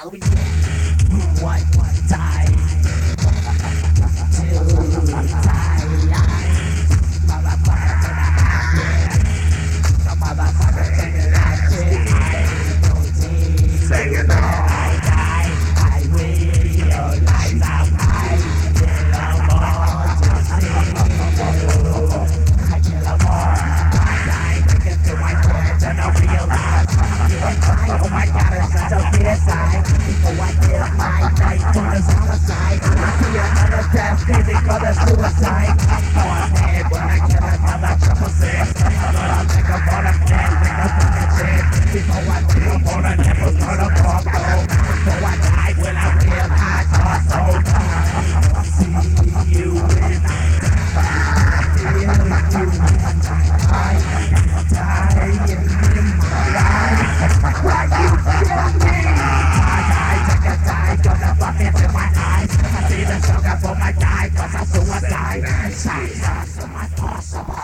What die to die? Motherfucker to the action. The motherfucker to the action. I don't see. Sing it all. I die. I realize I'm high. I kill a more. I die. Look into my words and I realize. Oh my God, it's such a weird side. Before I get my night for the homicide, I see another death, crazy for the suicide. I'm dead when I kill another triple six. I'm gonna make a phone of dead, make a fucking shit. Before I take a phone of nipples, turn a fuck though. Before I die, when I realize I'm so tired. See you when I die. See you when I die in my life. Why you kill me? I die, take a dive, gonna fuck into my eyes. I see the sugar for my die, cause I'm suicide. Shots to my possible.